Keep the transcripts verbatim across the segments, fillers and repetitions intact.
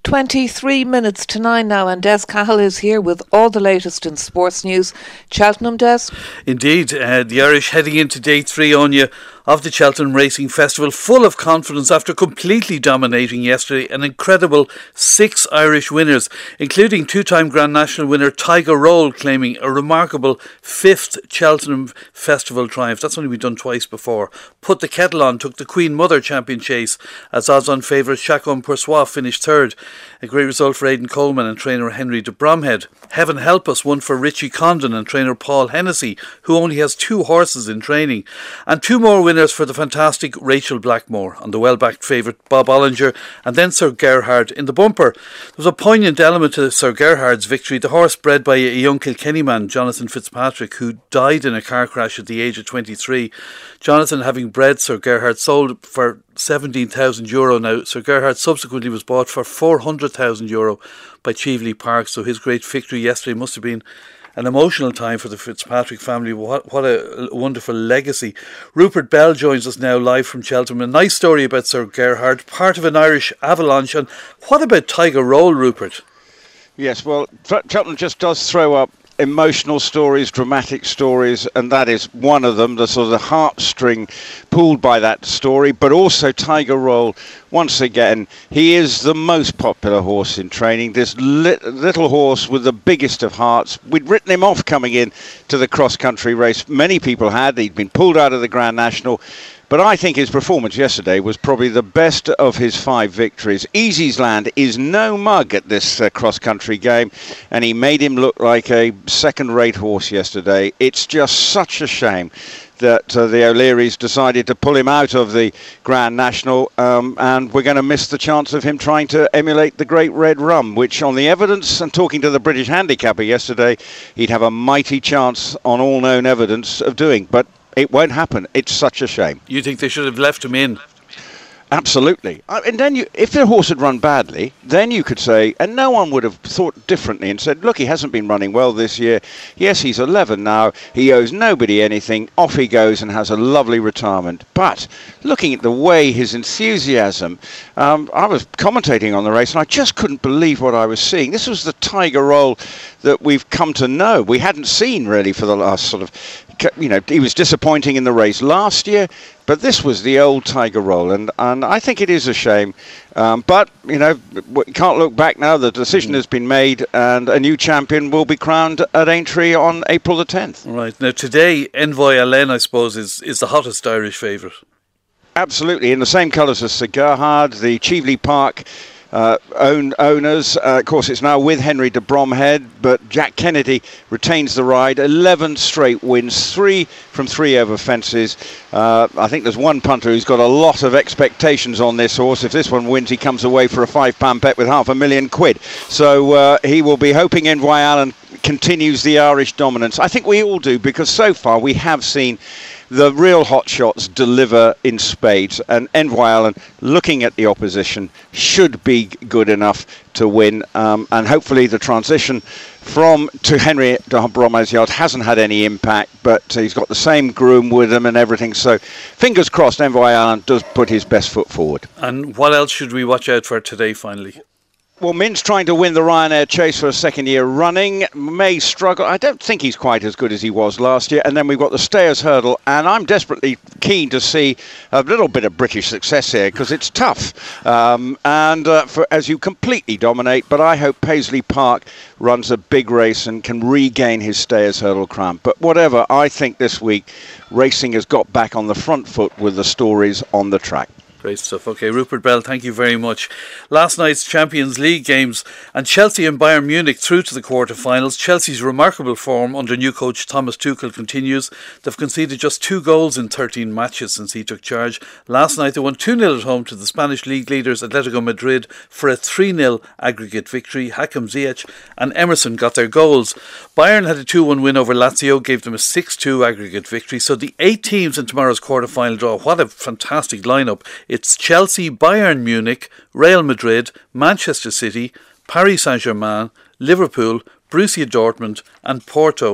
twenty-three minutes to nine now, and Des Cahill is here with all the latest in sports news. Cheltenham, Des? Indeed, uh, the Irish heading into day three, Anya, of the Cheltenham Racing Festival, full of confidence after completely dominating yesterday. An incredible six Irish winners, including two-time Grand National winner Tiger Roll, claiming a remarkable fifth Cheltenham Festival triumph. That's only been done twice before. Put the Kettle On took the Queen Mother Champion chase as odds-on favourite Chacun Pour Soi finished third. A great result for Aidan Coleman and trainer Henry de Bromhead. Heaven Help Us won for Richie Condon and trainer Paul Hennessy, who only has two horses in training. And two more winners for the fantastic Rachel Blackmore and the well-backed favourite Bob Ollinger, and then Sir Gerhard in the bumper. There was a poignant element to Sir Gerhard's victory. The horse bred by a young Kilkenny man, Jonathan Fitzpatrick, who died in a car crash at the age of twenty-three. Jonathan, having bred Sir Gerhard, sold for seventeen thousand euro now. Sir Gerhard subsequently was bought for four hundred thousand euro by Cheveley Park, so his great victory yesterday must have been an emotional time for the Fitzpatrick family. What, what a wonderful legacy. Rupert Bell joins us now live from Cheltenham. A nice story about Sir Gerhard, part of an Irish avalanche. And what about Tiger Roll, Rupert? Yes, well, Cheltenham just does throw up emotional stories, dramatic stories, and that is one of them, the sort of the heartstring pulled by that story. But also Tiger Roll, once again, he is the most popular horse in training. This li- little horse with the biggest of hearts. We'd written him off coming in to the cross-country race. Many people had. He'd been pulled out of the Grand National. But I think his performance yesterday was probably the best of his five victories. Easy's Land is no mug at this uh, cross-country game, and he made him look like a second-rate horse yesterday. It's just such a shame that uh, the O'Learys decided to pull him out of the Grand National, um, and we're going to miss the chance of him trying to emulate the Great Red Rum, which on the evidence, and talking to the British handicapper yesterday, he'd have a mighty chance on all known evidence of doing. But it won't happen. It's such a shame. You think they should have left him in? Absolutely. And then you, if the horse had run badly, then you could say, and no one would have thought differently and said, look, he hasn't been running well this year. Yes, he's eleven now. He owes nobody anything. Off he goes and has a lovely retirement. But looking at the way his enthusiasm, um, I was commentating on the race and I just couldn't believe what I was seeing. This was the Tiger Roll that we've come to know. We hadn't seen really for the last sort of, you know, he was disappointing in the race last year, but this was the old Tiger Roll, and, and I think it is a shame. Um, but, you know, we can't look back now. The decision has been made, and a new champion will be crowned at Aintree on April the tenth. Right. Now, today, Envoy Allen, I suppose, is, is the hottest Irish favourite. Absolutely. In the same colours as Sir Gerhard, the Cheveley Park Uh, own owners. Uh, of course, it's now with Henry de Bromhead, but Jack Kennedy retains the ride. eleven straight wins, three from three over fences. Uh, I think there's one punter who's got a lot of expectations on this horse. If this one wins, he comes away for a five-pound bet with half a million quid. So uh, he will be hoping Envoy Allen continues the Irish dominance. I think we all do, because so far we have seen the real hotshots deliver in spades, and Envoy Allen, looking at the opposition, should be good enough to win, um, and hopefully the transition from to Henry de Bromhead's yard hasn't had any impact, but he's got the same groom with him and everything, so fingers crossed Envoy Allen does put his best foot forward. And what else should we watch out for today finally? Well, Mint's trying to win the Ryanair Chase for a second year running. May struggle. I don't think he's quite as good as he was last year. And then we've got the Stayers Hurdle. And I'm desperately keen to see a little bit of British success here, because it's tough. Um, and uh, for, as you completely dominate. But I hope Paisley Park runs a big race and can regain his Stayers Hurdle crown. But whatever, I think this week racing has got back on the front foot with the stories on the track. Great stuff. Okay, Rupert Bell, thank you very much. Last night's Champions League games, and Chelsea and Bayern Munich through to the quarter-finals. Chelsea's remarkable form under new coach Thomas Tuchel continues. They've conceded just two goals in thirteen matches since he took charge. Last night they won two nil at home to the Spanish league leaders Atletico Madrid for a three nil aggregate victory. Hakim Ziyech and Emerson got their goals. Bayern had a two one win over Lazio, gave them a six two aggregate victory. So the eight teams in tomorrow's quarter-final draw, what a fantastic lineup. It's Chelsea, Bayern Munich, Real Madrid, Manchester City, Paris Saint-Germain, Liverpool, Borussia Dortmund and Porto.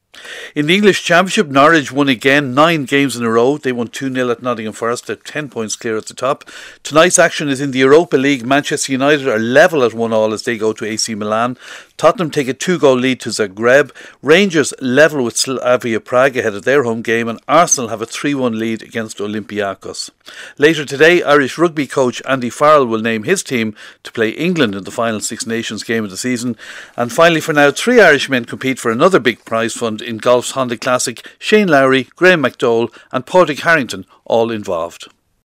In the English Championship, Norwich won again, nine games in a row. They won two nil at Nottingham Forest. They're ten points clear at the top. Tonight's action is in the Europa League. Manchester United are level at one all as they go to A C Milan. Tottenham take a two-goal lead to Zagreb. Rangers level with Slavia Prague ahead of their home game, and Arsenal have a three one lead against Olympiacos. Later today, Irish rugby coach Andy Farrell will name his team to play England in the final Six Nations game of the season. And finally, for now, three Irishmen compete for another big prize fund in golf's Honda Classic. Shane Lowry, Graham McDowell and Padraig Harrington all involved.